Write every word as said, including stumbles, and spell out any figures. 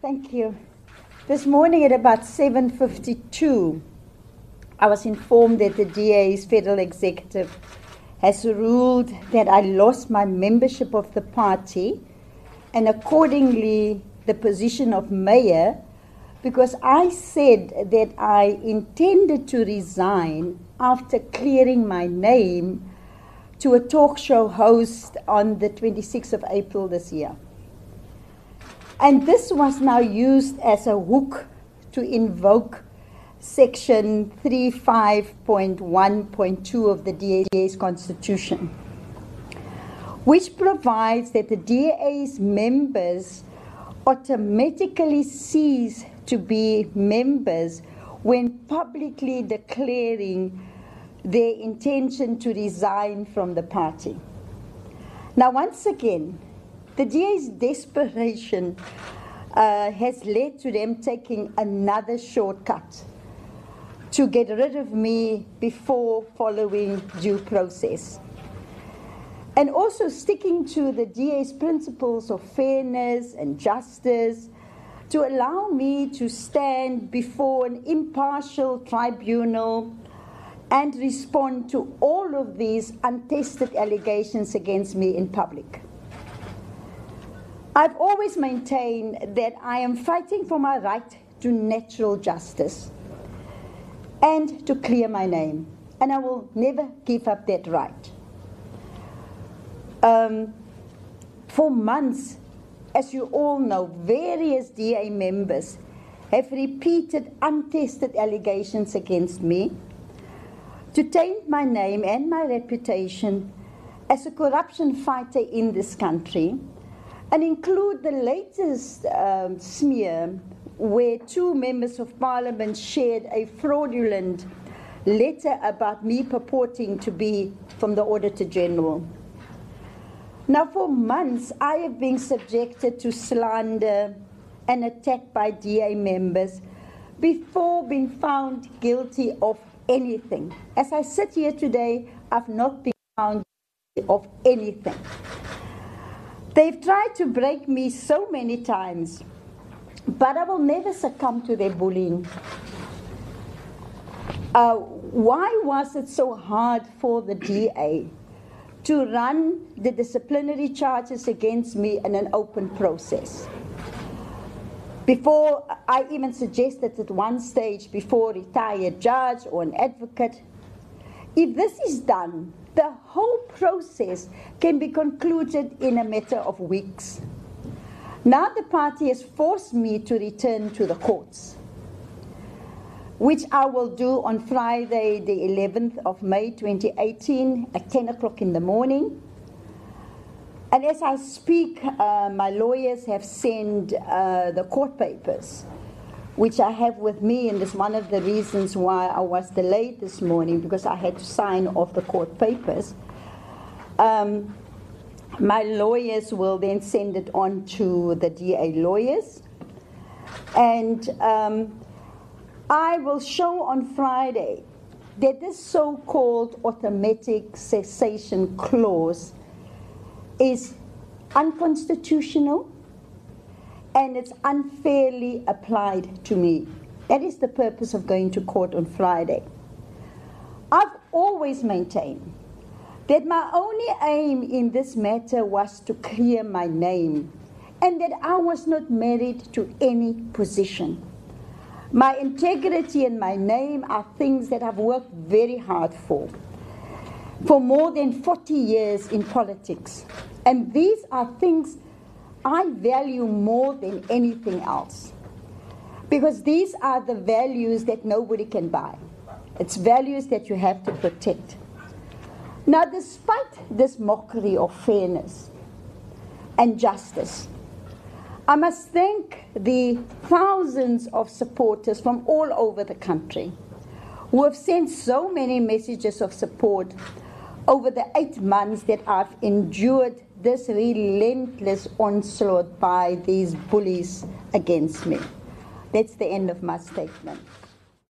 Thank you. This morning at about seven fifty-two, I was informed that the D A's Federal Executive has ruled that I lost my membership of the party and accordingly the position of mayor because I said that I intended to resign after clearing my name to a talk show host on the twenty-sixth of April this year. And this was now used as a hook to invoke Section thirty-five point one point two of the D A's Constitution, which provides that the D A's members automatically cease to be members when publicly declaring their intention to resign from the party. Now, once again, the D A's desperation uh, has led to them taking another shortcut to get rid of me before following due process. And also sticking to the D A's principles of fairness and justice to allow me to stand before an impartial tribunal and respond to all of these untested allegations against me in public. I've always maintained that I am fighting for my right to natural justice and to clear my name, and I will never give up that right. Um, for months, as you all know, various D A members have repeated untested allegations against me to taint my name and my reputation as a corruption fighter in this country, and include the latest um, smear where two members of parliament shared a fraudulent letter about me purporting to be from the Auditor General. Now, for months, I have been subjected to slander and attack by D A members before being found guilty of anything. As I sit here today, I've not been found guilty of anything. They've tried to break me so many times, but I will never succumb to their bullying. Uh, why was it so hard for the D A to run the disciplinary charges against me in an open process? Before I even suggested at one stage before a retired judge or an advocate, if this is done, the whole process can be concluded in a matter of weeks. Now the party has forced me to return to the courts, which I will do on Friday, the eleventh of May twenty eighteen at ten o'clock in the morning. And as I speak, uh, my lawyers have sent uh, the court papers, which I have with me, and it's one of the reasons why I was delayed this morning, because I had to sign off the court papers. Um, my lawyers will then send it on to the D A lawyers. And um, I will show on Friday that this so-called automatic cessation clause is unconstitutional and it's unfairly applied to me. That is the purpose of going to court on Friday. I've always maintained that my only aim in this matter was to clear my name and that I was not married to any position. My integrity and my name are things that I've worked very hard for, for more than forty years in politics. And these are things I value more than anything else, because these are the values that nobody can buy. It's values that you have to protect. Now, despite this mockery of fairness and justice, I must thank the thousands of supporters from all over the country who have sent so many messages of support over the eight months that I've endured this relentless onslaught by these bullies against me. That's the end of my statement.